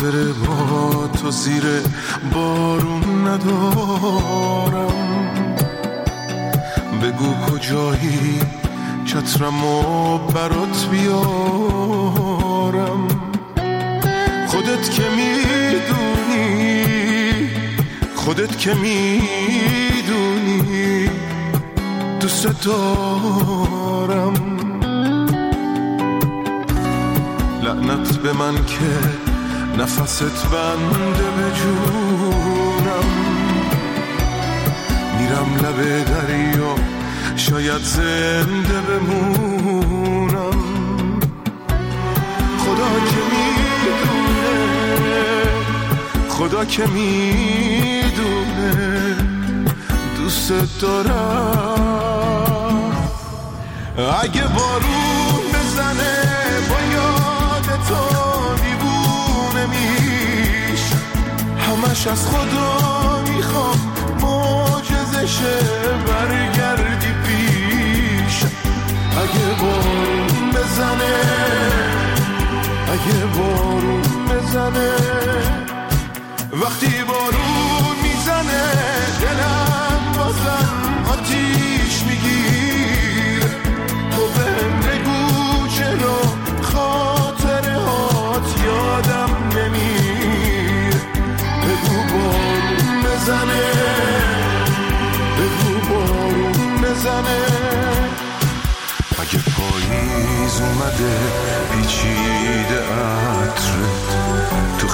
خاطر با تو زیر بارون ندارم. بگو کجایی چترمو برات بیارم. خودت که میدونی، خودت که میدونی دوست دارم. لعنت به من که نفست بنده به جونم. میرم لب دریا شاید زنده بمونم. خدا که میدونه، خدا که میدونه دوست دارم. اگه بارون بزنه با یاد تو دیوونه میش، همش از خدا میخوام معجزشه برگردی پیش. اگه بارون بزنه، اگه بارون بزنه، وقتی بارون میزنه دلم بازم آتیش میگیره. تو بهم بگو چرا خاطره هات یادم نمیره. بگو بارون بزنه، بگو بارون بزنه. اگه پاییز اومده پیچیده عطرت تو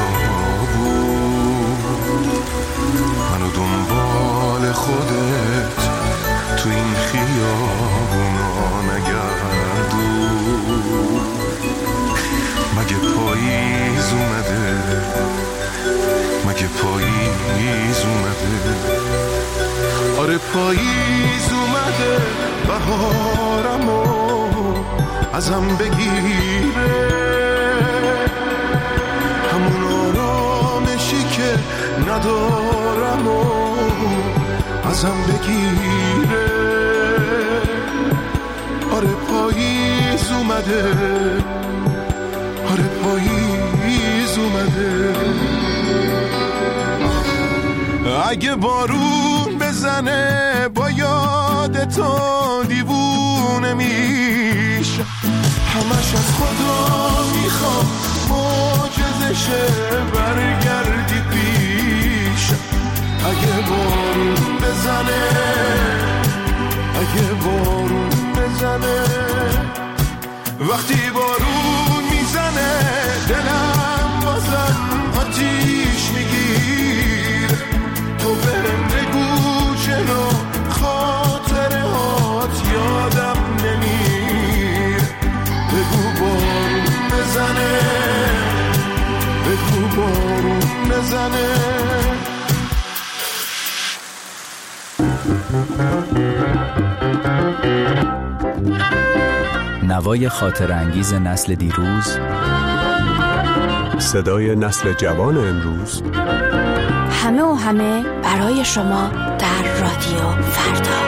خیابون، منو دنبال خودت تو این خیابونا نگردون. مگه پاییز اومده، مگه پاییز اومده؟ آره پاییز اومده، بهارمو ازم بگیره. همون آرامشی که ندارمو ازم بگیره. آره پاییز اومده، آره پاییز اومده. اگه بارون بزنه با یاد تو دیوونه میشه، همش از خدا میخوام معجزشه برگردی پیش. اگه بارون بزنه، اگه بارون بزنه، وقتی بارون میزنه دلم بازم آتیش میگیره. تو برم بگو چرا خاطره هات یادم نمیره. بگو بارون بزنه، بگو بارون بزنه. نوای خاطر انگیز نسل دیروز، صدای نسل جوان امروز. همه و همه برای شما در رادیو فردا.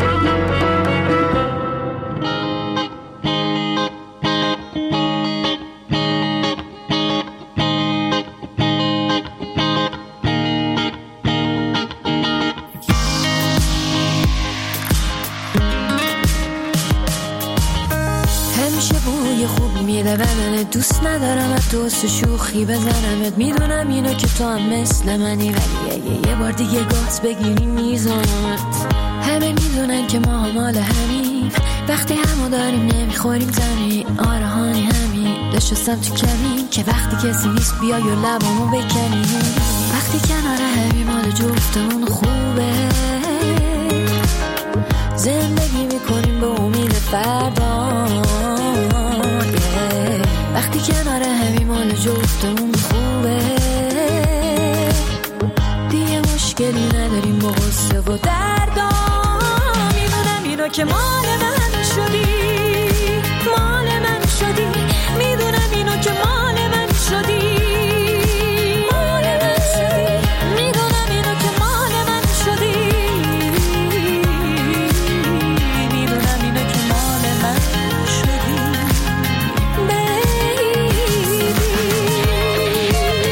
بدنت دوست ندارم از دوست شوخی بزنمت. میدونم اینو که تو هم مثل منی، ولی یه بار دیگه گاز بگیری میزنمت. همه میدونن که ما مال همین، وقتی همو داریم نمیخوریم زمین. آره هانی همین، نشستم تو کمین که وقتی کسی نیست بیای و لبامو بکنی. وقتی کنار همین مال جفتمون خوبه، زندگی میکنیم به امید فردا. وقتی کنار همی مال جفتمون خوبه، دیگه مشکلی نداریم با غصه و دردا. میدونم اینو که مال من شدی، مال من شدی. میدونم اینو که مال من شدی، مال من شدی. میدونم اینو که مال من شدی، میدونم اینو که مال من شدی.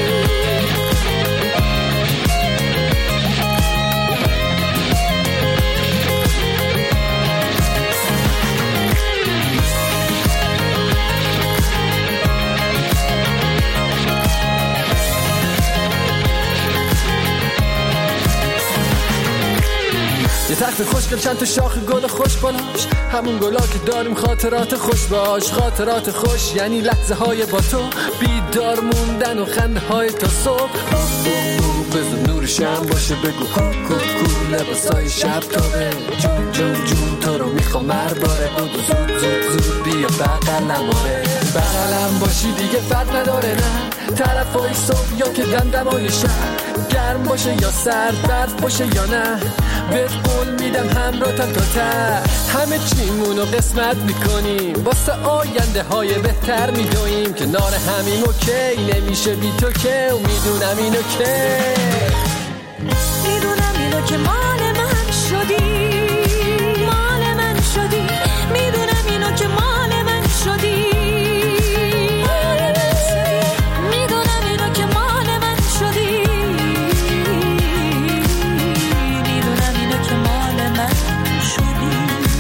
یه تخت خوشگل چند تا شاخ گل خوش بالاش، همون گلا که داریم خاطرات خوش باش. خاطرات خوش یعنی لحظه های با تو، بیدار موندن و خنده های تا صبح. بزن نور شم باشه بگو کو لباسای شب تابه. جون جون جون تو رو میخوام مرباره. بودو زود زود زود بیا بغلم آره. بغلم باشی دیگه فرق نداره نه، طرفای صبح یا که دمدمای شب. گرم باشه یا سرد، برف باشه یا نه، بهت قول میدم همراهتم تا ته. همه چیمونو قسمت میکنیم، واسه آینده های بهتر میدویم. کنار همین اوکی نمیشه بی تو که، و میدونم اینو که میدونم اینو که مال من شدی، مال من شدی. میدونم اینو که مال من شدی، میدونم اینو که مال من شدی، میدونم اینو که مال من شدی.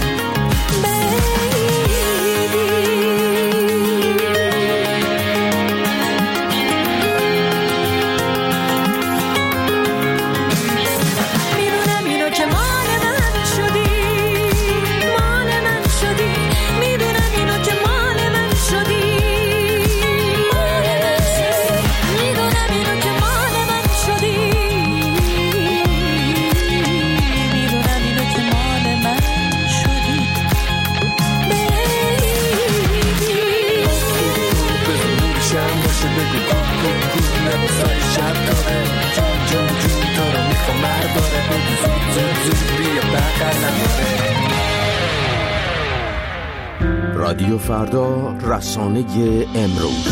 رادیو فردا، رسانه امروز.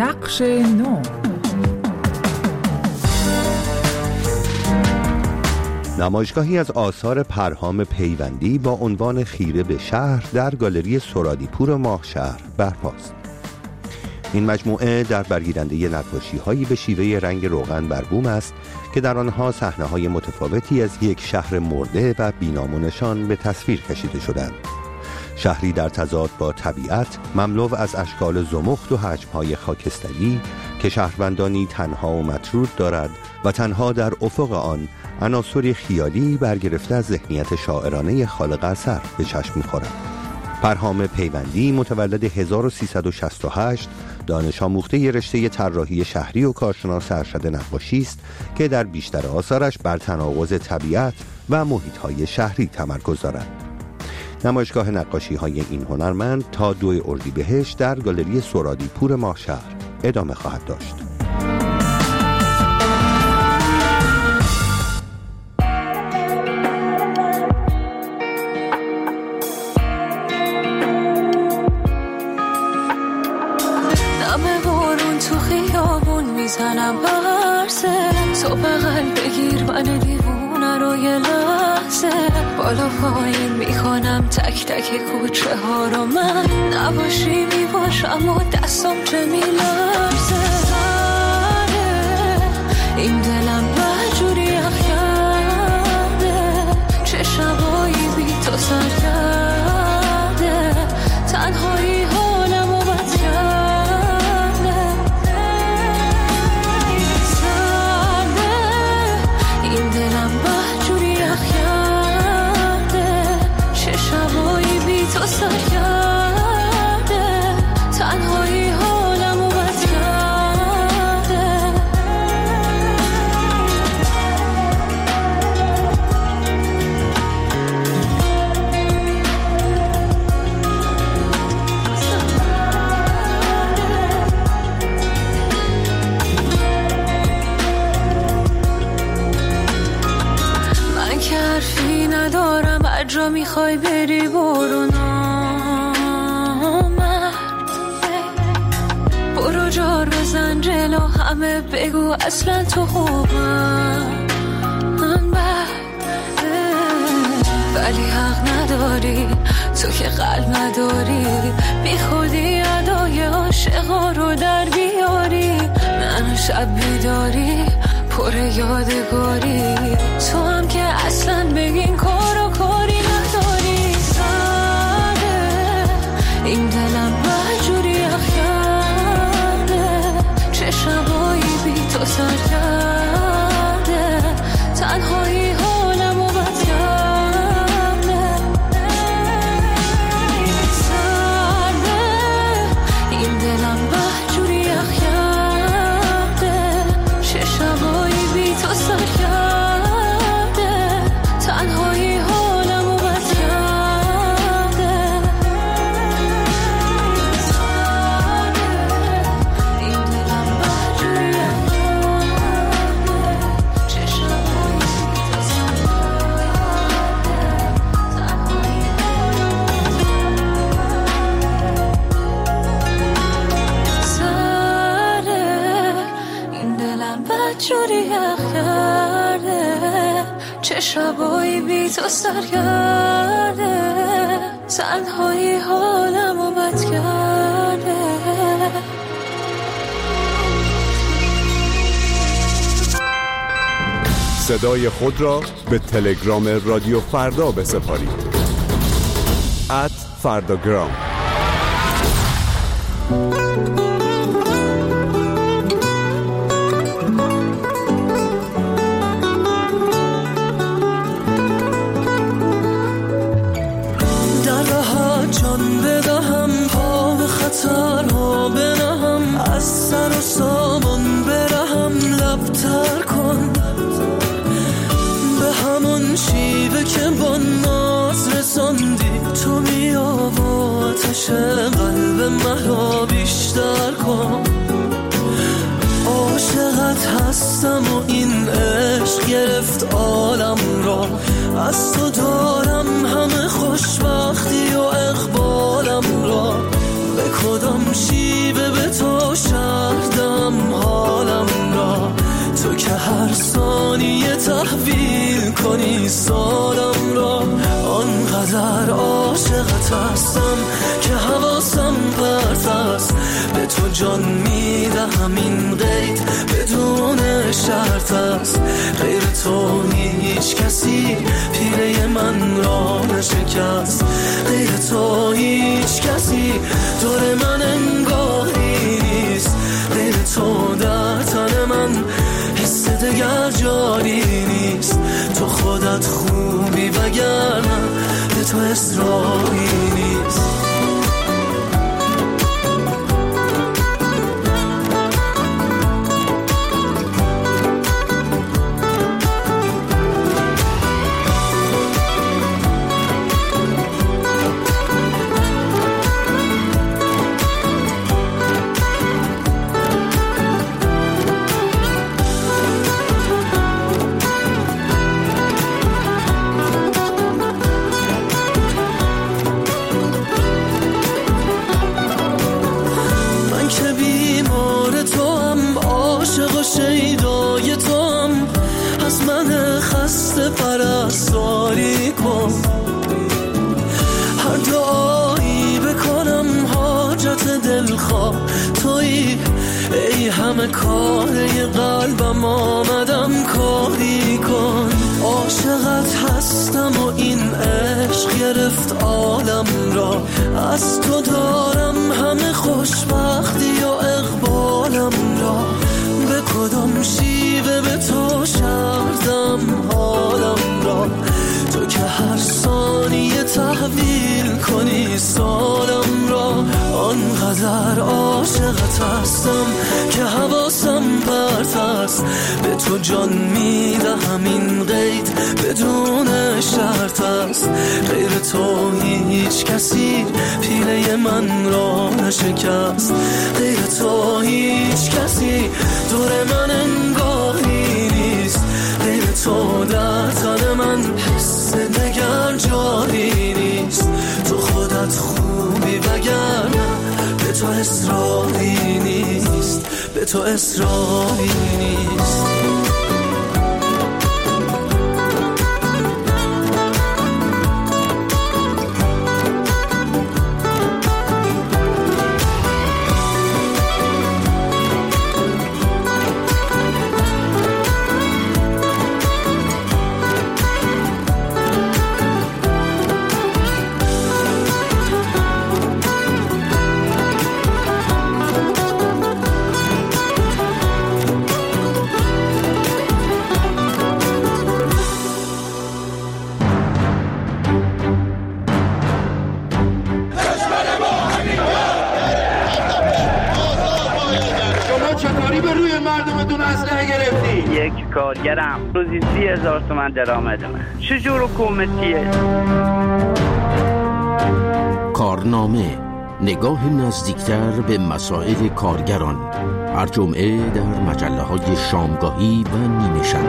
نقش نو. نمایشگاهی از آثار پرهام پیوندی با عنوان خیره به شهر در گالری سرادیپور ماهشهر برپاست. این مجموعه در برگیرنده نقاشی‌هایی به شیوه رنگ روغن بر بوم است که در آنها صحنه‌های متفاوتی از یک شهر مرده و بی‌نام به تصویر کشیده شدند. شهری در تضاد با طبیعت، مملو از اشکال زمخت و حجم‌های خاکستری که شهروندانی تنها و مطرود دارد و تنها در افق آن عناصری خیالی برگرفته از ذهنیت شاعرانه خالق اثر به چشم می‌خورد. پرهام پیوندی متولد 1368 دانش آموخته رشته طراحی شهری و کارشناس ارشد نقاشی است که در بیشتر آثارش بر تناقض طبیعت و محیط‌های شهری تمرکز دارد. نمایشگاه نقاشی‌های این هنرمند تا 2 اردیبهشت در گالری سرادیپور ماهشهر ادامه خواهد داشت. میزنم برسه تو بغل بگیر من دیوونه رو یه لحظه بالا پایین میخوانم تک تک کوچه ها رو من نباشی میباشم و دستم چه میلرزه این دلم بجوری اخ کرده چه شبایی بی تو سر کرده تنهایی حالم و بد کرده تو سر کرده تنهایی حالم و بد کرده من که حرفی ندارم هر جا میخوای بری برو برو جار بزن جلو همه بگو اصلا تو خوبم من ولی حق نداری تو که قلب نداری بی خودی ادای عاشقا رو در بیاری منو شب بیداری پر یادگاری تو هم که اصلا بگین کار و کاری نداری سره این دلم بجوری چه شبایی بی تو سر کرده تنهایی حالم و بد کرده سرده این دلم بجوری اخ کرده چه شبایی بی تو سر کرده تنهایی حالم و بد جوری کرده چه شبایی بی تو سر کرده تنهایی حالم و بد کرده صدای خود را به تلگرام رادیو فردا بسپارید @فرداگرام. خطرها بنهم از سر و سامان برهم لبتر کن به همون شیوه که با ناز رساندی تو بیا و آتش قلب مرا بیشتر کن عاشقت هستم و این عشق گرفت عالم را از تو دارم همه خوشبختی و اقبالم را به کدام شیوه به تو شهر کنی سالم را. آنقدر عاشقت هستم که حواسم پرت است، به تو جان میدهم این قید بدون شرط است. غیر تو هیچ کسی پیله من را نشکست، غیر تو هیچ کسی دور من انگاری نیست، غیر تو در تن من حس دگر جاری نیست. تو خودت خوبی وگرنه به تو اصراری نیست. شیدای تو هم از من خسته پرستاری کن. هر دعایی بکنم حاجت دلخواه تویی، ای همه کاره قلبم آمدم کاری کن. عاشقت هستم و این عشق گرفت عالم را، از تو دارم همه خوشبختی و اقبالم را. به کدام شیوه به تو شردم حالم را، تو که هر ثانیه تحویل کنی سالم را. آنقدر عاشقت هستم که حواسم پرت است، به تو جان میدهم این قید بدون شرط است. غیر تو هیچ کسی پیله من را نشکست، غیر تو هیچ کسی دور من انگاری نیست، غیر تو در تن من حس دگر جاری نیست. تو خودت خوبی وگرنه به تو اصراری نیست، به تو اصراری نیست. کارگرم روزی 30,000 تومان درآمدمه. چجور حکومتیه؟ کارنامه، نگاه نزدیکتر به مسائل کارگران، هر جمعه در مجله‌های شامگاهی و نیمه شب.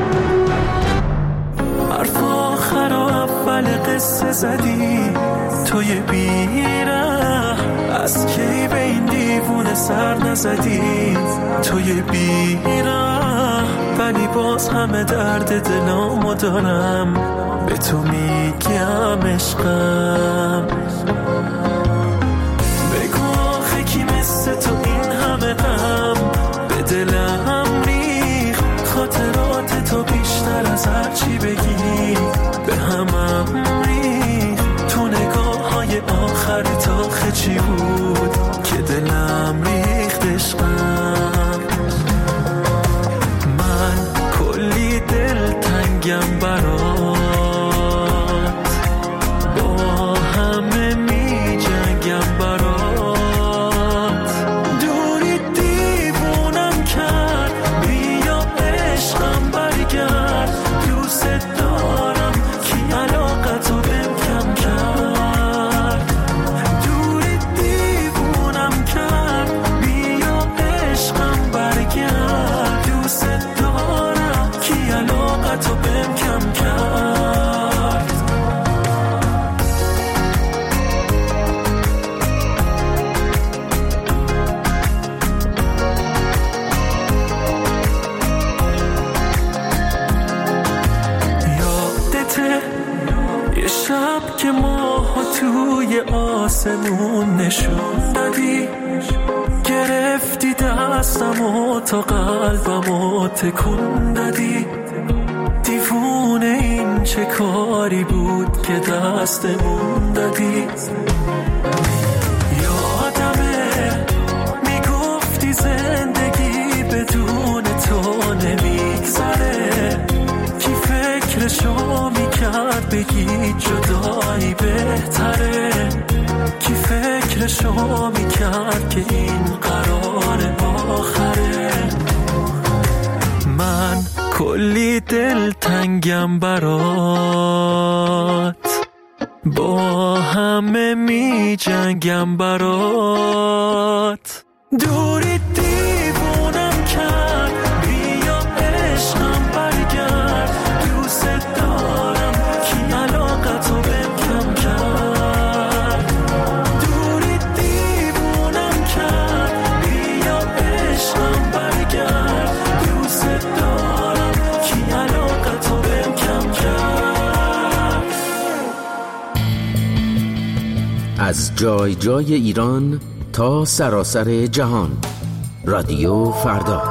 حرف آخر و اول قصه زدی توی بیره، از کی به این دیوونه سر نزدی توی بیره، ولی باز همه درد دلامو دارم به تو میگم عشقم. بگو آخه کی مثل تو این همه غم به دلم ریخ، خاطرات تو بیشتر از هر چی بگی به همم ریخ. تو نگاه های آخر تا چی بود که دلم ریخت عشقم. من کلی دل تنگم برات، با همه می جنگم برات. دوری دیوونم کرد، بیا عشقم برگرد. دوست دارم کی علاقتو بهم کم کرد. دوری دیوونم که ماها توی آسمون نشون دادی، گرفتی دستمو تا قلبمو تکون دادی. دیوونه این چه کاری بود که دستمون دادی. یادمه میگفتی زندگی بدون تو نمیگذره، کی فکرشو میکرد بگی جدایی بهتره، کی فکرشو میکرد که این قرار آخره. من کلی دلتنگم برات، با همه می جنگم برات. دوری دیوونم کرد، بیا عشقم برگرد. دوست دارم کی علاقتو بهم کم کرد. دوری دیوونم کرد، بیا عشقم برگرد. دوست دارم کی علاقتو بهم کم کرد. از جای جای ایران تا سراسر جهان، رادیو فردا.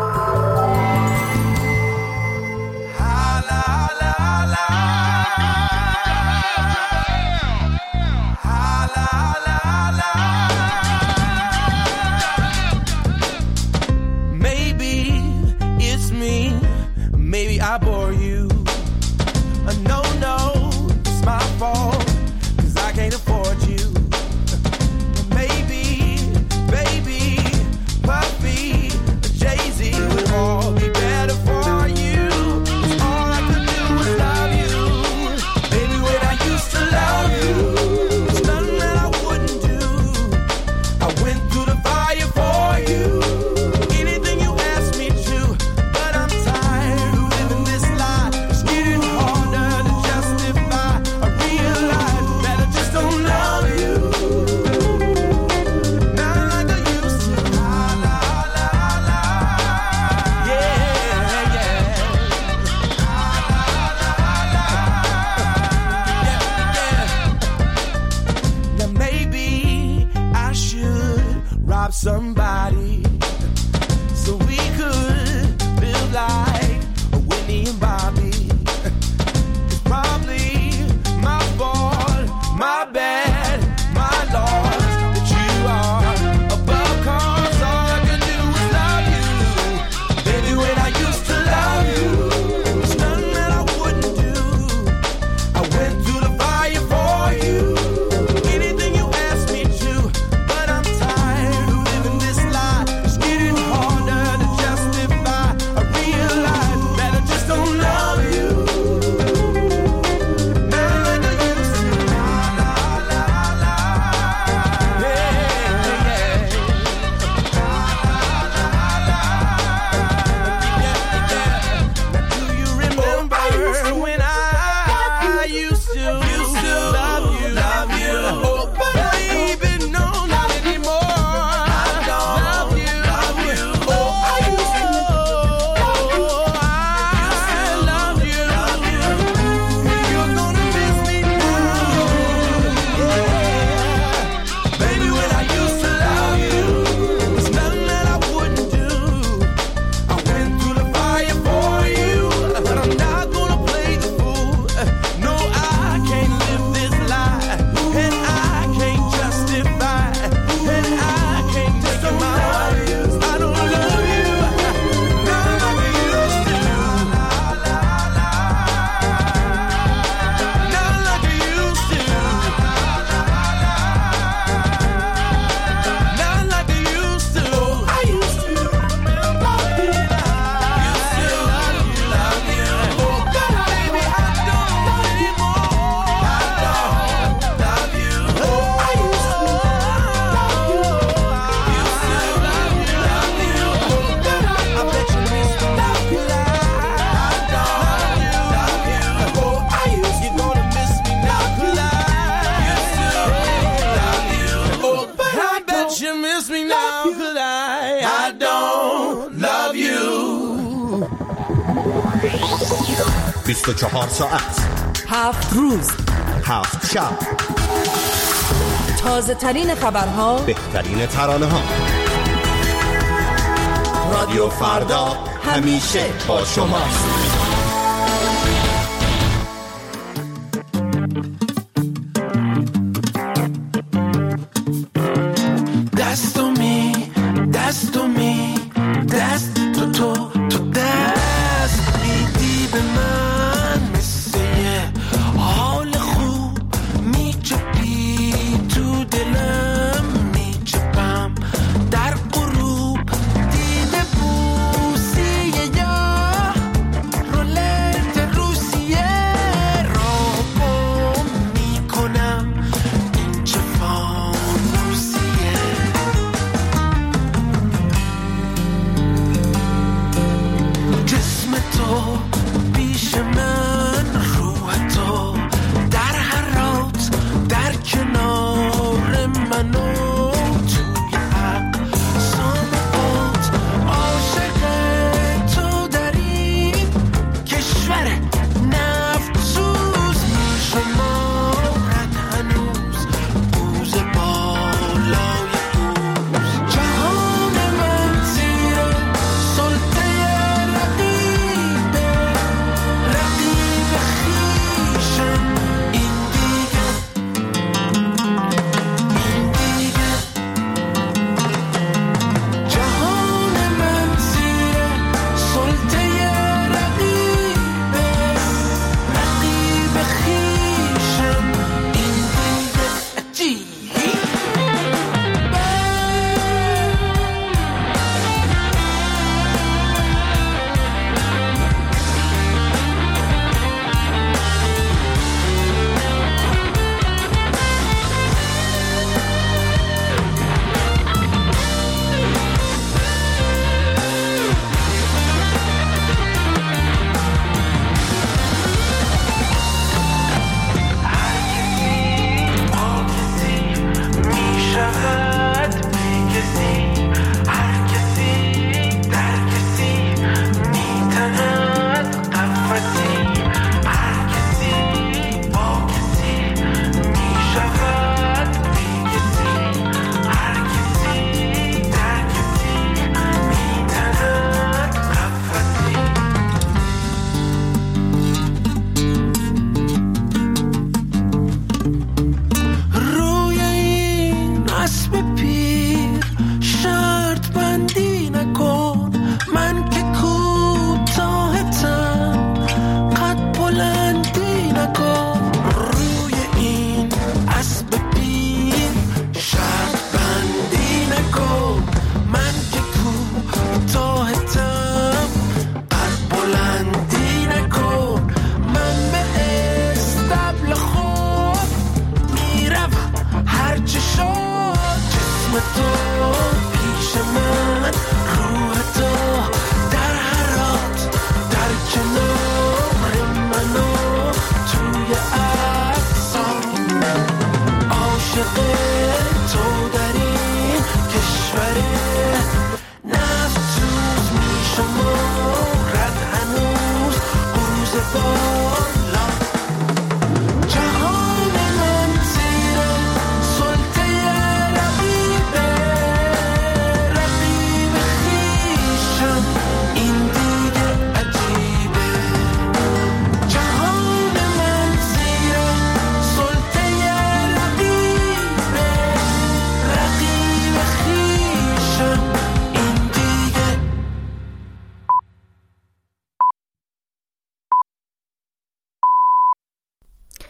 Maybe it's me, maybe I bore you. No, it's my fault, 'cause I can't afford you. Maybe, baby, Puffy, Jay-Z would all be better for you. 'Cause all I could do was love you. Baby, when I used to love you, there's nothing that I wouldn't do. I went through the fire for you. Anything you asked me to, but I'm tired of living this lie. It's getting harder to justify. I realize that I just don't love you. Not like I used to. La, la, la, la. Yeah, yeah. La, la, la, la. Yeah, yeah. Now maybe I should rob somebody so we could live like Whitney and Bobby. It's probably my fault, my bad, my loss that you are above, 'cause all I can do is love you. Baby, when I used to love you, there's nothing that I wouldn't do. I went through the fire for you. Anything you asked me to, but I'm tired of living this lie. It's getting harder to justify. I realize that I just don't love you. Not like I used to. La, la, la, la. Yeah, yeah. La, la, la, la. Yeah, yeah. Now do you remember when I used to love you? Oh, baby, no, not anymore. I don't love you. Oh, I used to love you. You're gonna miss me now. Yeah. Baby, when I used to love you, there's nothing that I wouldn't do. I went through the fire for you, but I'm not gonna play the fool. No, I can't live this lie, and I can't justify, and I can't make it mine. I don't love you, not like I used to. La, la, la. Not like I used to. Not like I used to. I used to love you. Love you. Oh, but baby, I don't love anymore. I don't love you. Oh, I used to love you. Used to love you. Oh, but I bet you miss me now, 'cause I don't love you. Oh, I used to. You're gonna miss me now, 'cause I used to love you. Oh, but I bet you miss me now, 'cause I don't love you. 24 ساعت 7 روز 7 شب، تازه ترین خبرها، بهترین ترانه ها. رادیو فردا همیشه با شماست.